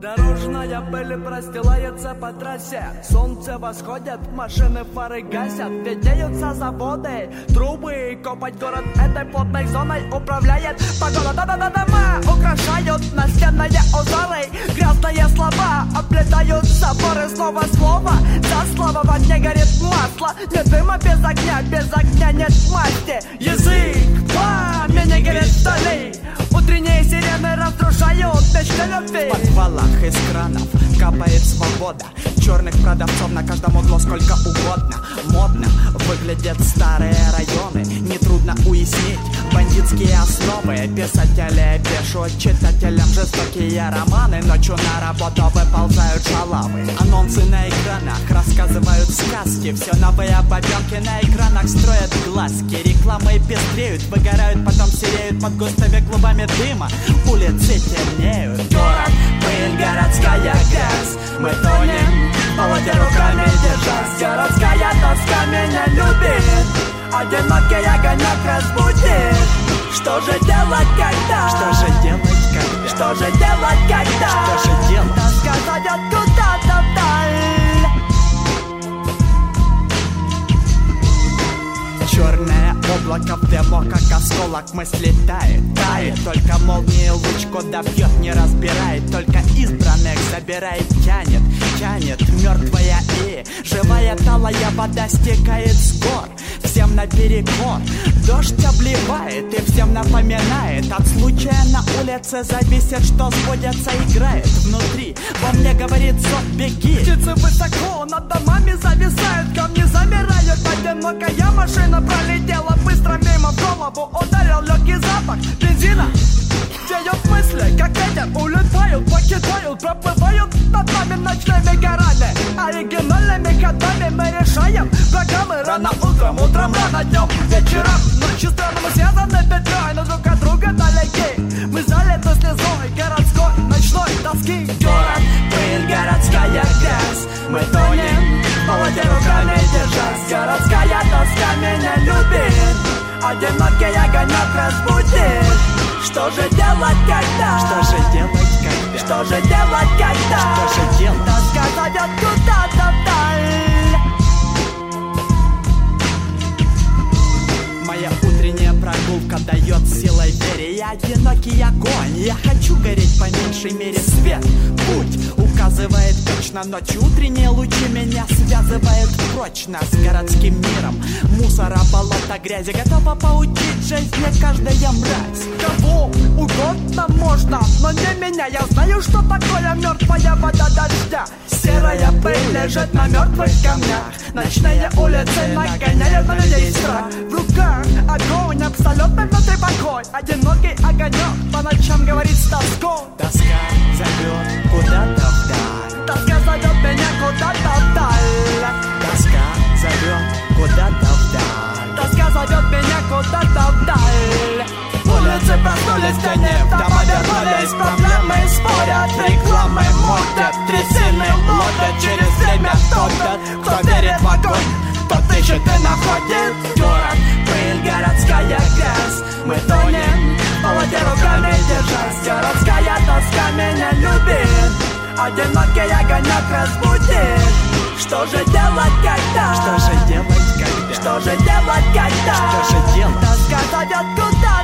Дорожная пыль простилается по трассе. Солнце восходит, машины фары гасят. Виднеются заводы, трубы. Копать город этой плотной зоной управляет погода. Дома украшают настенные узоры. Грязные слова облетают соборы. Снова слово за слово. В огне горит масло. Нет дыма без огня нет масти. Язык пламени горит вдали. Утренние сирены разрушают мечты любви. В подвалах из кранов капает свобода. Черных продавцов на каждом углу сколько угодно. Модно выглядят старые районы. Нетрудно уяснить бандитские основы. Писатели пишут читателям жестокие романы. Ночью на работу выползают шалавы. Анонсы на экранах рассказывают сказки. Все новые бабенки на экранах строят глазки. Рекламы пестреют, выгорают, потом сереют под густыми клубами дыма. Улицы темнеют. Город, пыль, городская грязь. Мы тонем, в болоте руками держась. Городская тоска меня любит. Одинокий огонек разбудит. Что же делать, когда? Что же делать, когда? Что же делать, когда? Что же делать? Тоска зайдет куда-то вдаль. Черное облако в дыму, как осколок мысли тает. Только молнии луч куда бьет, не разбирает. Только избранных забирает, тянет. Мертвая и живая талая вода стекает с гор. Всем наперекор дождь обливает и всем напоминает. От случая на улице зависит, что сбудется, играет внутри. Во мне говорит зов, беги. Птицы высоко над домами зависают, камни замирают. Одинокая машина пролетела быстро мимо, в голову ударил легкий запах бензина. Теют мысли, как ветер, улетают, покидают, проплывают над нами ночными горами. Оригинальными ходами мы решаем программы. Рано утром, рано днем, вечером. Ночью страны мы связаны петлей, но друг от друга далеки. Мы залиты слезой городской ночной тоски. Город, пыль, городская грязь. Мы тонем, в болоте руками держась. Городская тоска меня любит. Одинокий огонек разбудит. Что же делать, когда? Что же делать, когда? Что же делать, когда? Что же делать? Тоска зайдет куда-то вдаль. Моя утренняя прогулка дает силой вере. Я одинокий огонь, я хочу гореть по меньшей мере. Свет, путь указывает точно. Ночью утренние лучи меня связывают прочно с городским миром. Мусора, болота, грязи, готова поучить жизни каждая мразь. Кого угодно можно, но не меня. Я знаю, что такое мертвая вода дождя. Серая пыль лежит на мертвых камнях. Ночные улицы нагоняют на людей страх. В руках огонь, абсолютно внутри покой. Одинокий огонек по ночам говорит с тоской. Тоска зовет куда-то вдаль. Тоска зовет меня куда-то вдаль. Тоска зовет куда-то вдаль. Тоска зовет меня куда-то вдаль. Улицы проснулись в тени, дома вернулись, проблемы спорят, рекламы мутят, трясины ловят через время топят. Кто верит в огонь, тот ищет и находит. Город, пыль, городская грязь. Мы тонем, в болоте руками держась. Городская тоска меня любит. Одинокий огонек разбудит. Что же делать, когда? Что же делать, когда? Что же делать, когда? Что же делать? Тоска зовет куда-то